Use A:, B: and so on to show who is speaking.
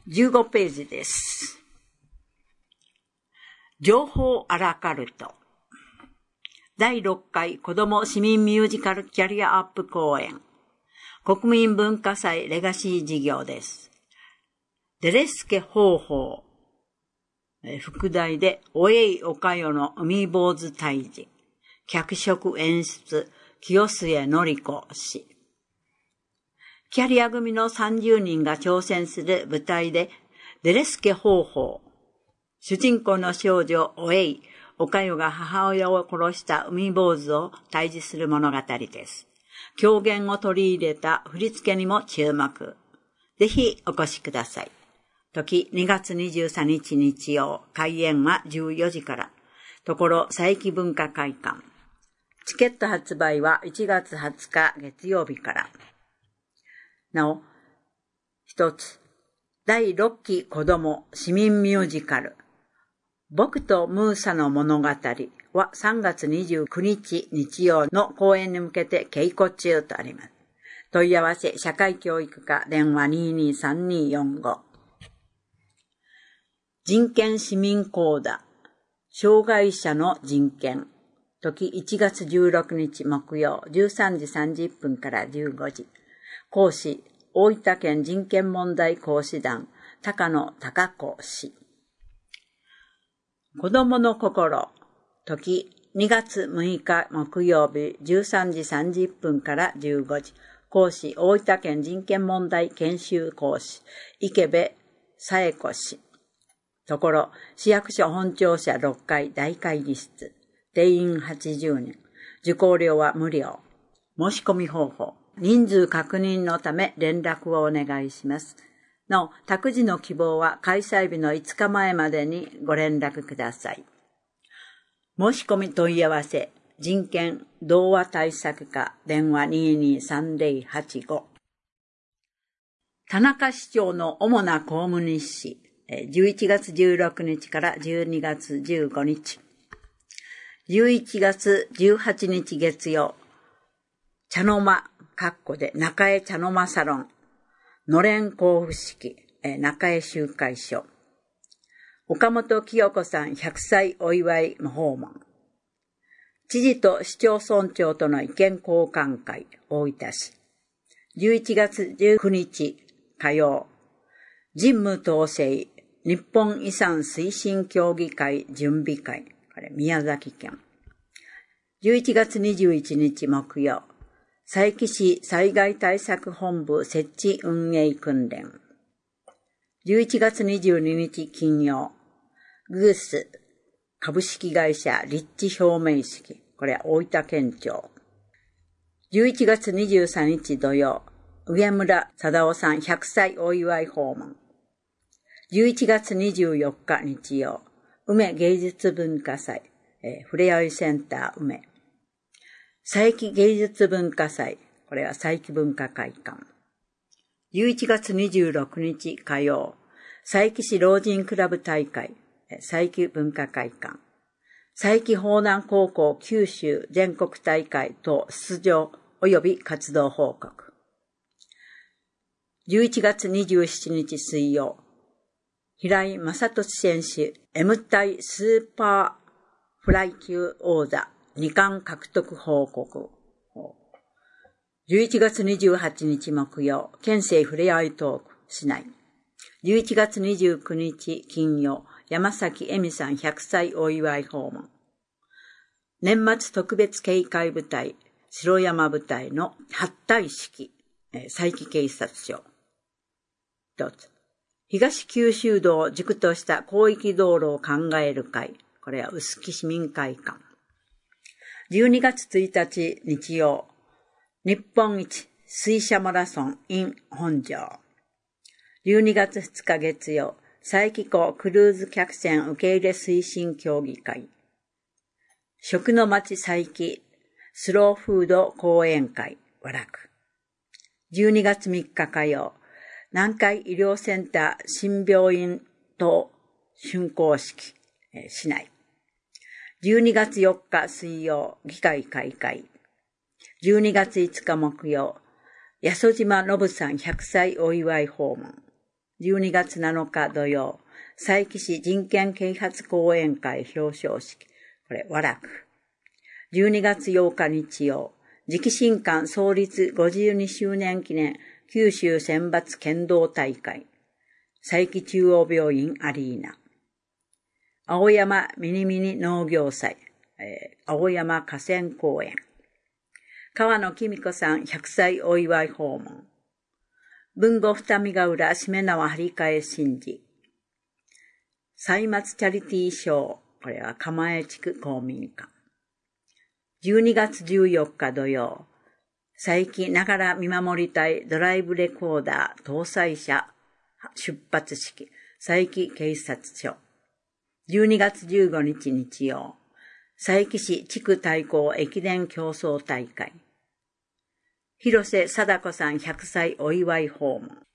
A: 15ページです。情報アラカルト。第6回子ども市民ミュージカルキャリアアップ公演。国民文化祭レガシー事業です。デレスケ方法。副題で、おえいおかよの海坊主退治。脚色演出、清末典子氏。キャリア組の30人が挑戦する舞台で、デレスケ方法。主人公の少女、おえい、おかよが母親を殺した海坊主を退治する物語です。狂言を取り入れた振り付けにも注目。ぜひお越しください。時2月23日日曜、開演は14時から。ところ佐伯文化会館。チケット発売は1月20日月曜日から。なお、一つ、第6期子ども市民ミュージカル。僕とムーサの物語は3月29日日曜の公演に向けて稽古中とあります。問い合わせ社会教育課電話223245。人権市民講座。障害者の人権。時1月16日木曜13時30分から15時。講師、大分県人権問題講師団、高野貴子氏。子供の心。時2月6日木曜日13時30分から15時。講師、大分県人権問題研修講師、池部紗恵子氏。ところ、市役所本庁舎6階大会議室。定員80人。受講料は無料。申し込み方法。人数確認のため連絡をお願いします。なお、託児の希望は開催日の5日前までにご連絡ください。申し込み問い合わせ、人権童話対策課電話223085。田中市長の主な公務日誌、11月16日から12月15日。11月18日月曜、茶の間、で中江茶の間サロン、のれん交付式、中江集会所。岡本清子さん100歳お祝い訪問。知事と市町村長との意見交換会、大分市。11月19日火曜、神武統制日本遺産推進協議会準備会、これ宮崎県。11月21日木曜、佐伯市災害対策本部設置運営訓練。11月22日金曜、グース株式会社立地表明式。これは大分県庁。11月23日土曜、上村貞夫さん100歳お祝い訪問。11月24日日曜、梅芸術文化祭、ふれあいセンター梅。佐伯芸術文化祭、これは佐伯文化会館。11月26日火曜、佐伯市老人クラブ大会、佐伯文化会館。佐伯豊南高校九州全国大会等出場及び活動報告。11月27日水曜、平井正俊選手 M 対スーパーフライ級王座2冠獲得報告。11月28日木曜、県政ふれあいトーク市内。11月29日金曜、山崎恵美さん100歳お祝い訪問。年末特別警戒部隊、城山部隊の発隊式、佐伯警察署。一つ。東九州道を軸とした広域道路を考える会。これは臼杵市民会館。12月1日日曜、日本一水車マラソン in 本庄。12月2日月曜、佐伯港クルーズ客船受け入れ推進協議会。食の町佐伯スローフード講演会和楽。12月3日火曜、南海医療センター新病院等竣工式、市内。12月4日水曜、議会開会。12月5日木曜、八十島信さん100歳お祝い訪問。 12月7日土曜、佐伯市人権啓発講演会表彰式、これ、和楽。12月8日日曜、直進館創立52周年記念九州選抜剣道大会、佐伯中央病院アリーナ。青山ミニミニ農業祭、青山河川公園。川野紀美子さん100歳お祝い訪問。豊後二見ヶ浦しめ縄張り替え神事。歳末チャリティーショー。これは釜江地区公民館。12月14日土曜。佐伯ながら見守り隊ドライブレコーダー搭載車出発式。佐伯警察署。12月15日日曜。佐伯市地区対抗駅伝競争大会。広瀬貞子さん100歳お祝い訪問。